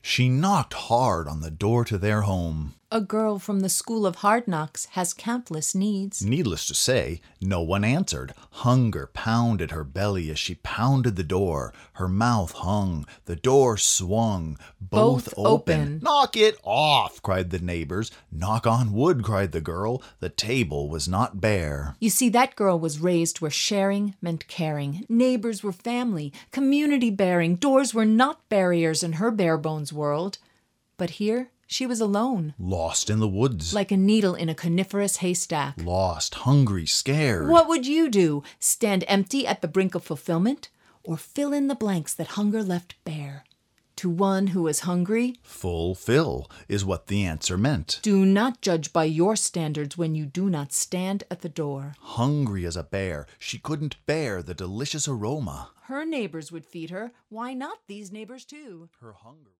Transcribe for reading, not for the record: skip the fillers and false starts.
She knocked hard on the door to their home. A girl from the School of Hard Knocks has countless needs. Needless to say, no one answered. Hunger pounded her belly as she pounded the door. Her mouth hung. The door swung. Both open. "Knock it off!" cried the neighbors. "Knock on wood!" cried the girl. The table was not bare. You see, that girl was raised where sharing meant caring. Neighbors were family, community bearing. Doors were not barriers in her bare bones world. But here, she was alone. Lost in the woods. Like a needle in a coniferous haystack. Lost, hungry, scared. What would you do? Stand empty at the brink of fulfillment? Or fill in the blanks that hunger left bare? To one who is hungry, fulfill is what the answer meant. Do not judge by your standards when you do not stand at the door. Hungry as a bear, she couldn't bear the delicious aroma. Her neighbors would feed her. Why not these neighbors too? Her hunger